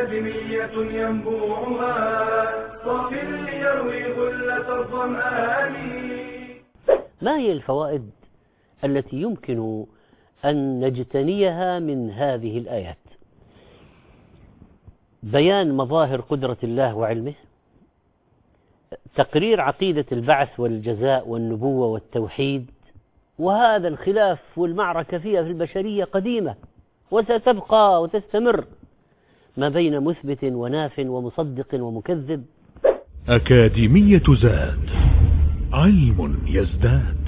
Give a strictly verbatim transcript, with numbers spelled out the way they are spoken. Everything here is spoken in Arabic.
أكاديمية ينبوعها صاف ليروي غلة الظمآن. ما هي الفوائد التي يمكن أن نجتنيها من هذه الآيات؟ بيان مظاهر قدرة الله وعلمه، تقرير عقيدة البعث والجزاء والنبوة والتوحيد، وهذا الخلاف والمعركة فيها في البشرية قديمة وستبقى وتستمر ما بين مثبت وناف ومصدق ومكذب. أكاديمية زاد، علم يزداد.